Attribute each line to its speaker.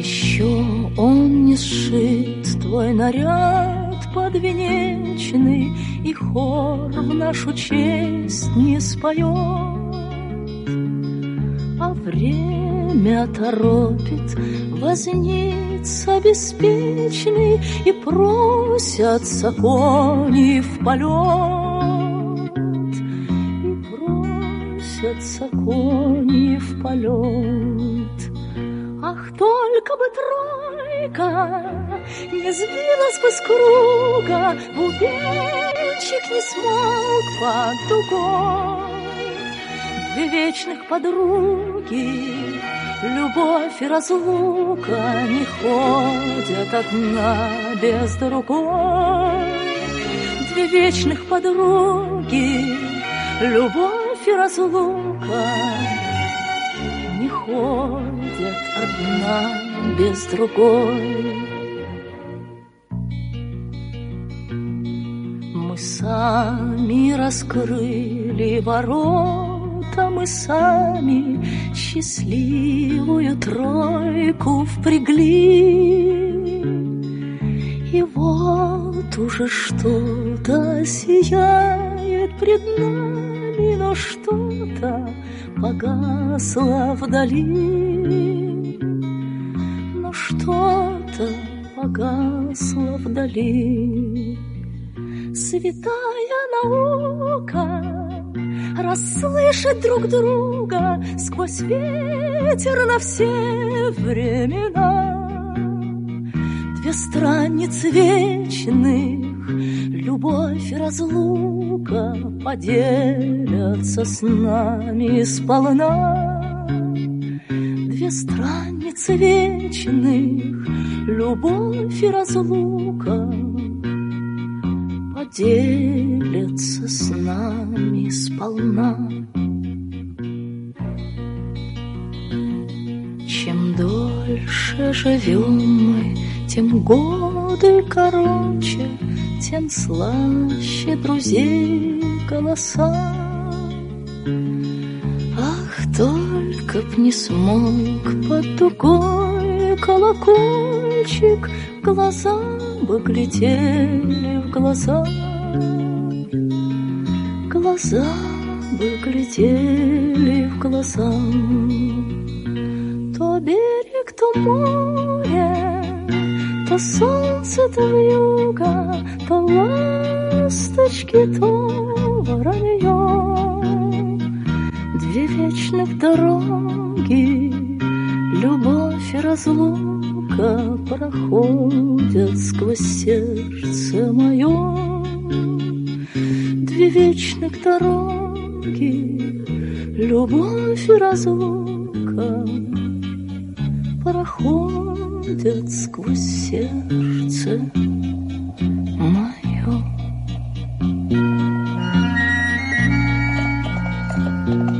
Speaker 1: еще он не сшит, твой наряд подвенечный, и хор в нашу честь не споет. А время торопит возница беспечный, и просятся кони в полет, и просятся кони в полет. Ах, только бы тройка не сбилась бы с круга, бубенчик не смог под дугой. Две вечных подруги, любовь и разлука, не ходят одна без другой. Две вечных подруги, любовь и разлука, не ходят одна без другой. Мы сами раскрыли ворота, мы сами счастливую тройку впрягли. И вот уже что-то сияет пред нами, но что-то погасло вдали, но что-то погасло вдали. Святая наука расслышать друг друга сквозь ветер на все времена. Две страницы вечных, любовь и разлука, поделятся с нами сполна. Две страницы вечных, любовь и разлука, поделятся с нами сполна. Чем дольше живем мы, тем годы короче, тем слаще друзей голоса. Ах, только б не смог под дугой колокольчик, глаза бы глядели в глаза, глаза бы глядели в глаза. То берег, то море, то солнце, то вьюга, то ласточки, то воронье. Две вечных дороги, любовь и разлука, проходят сквозь сердце мое. Две вечных дороги, любовь и разлука, проходят сквозь сердце мое.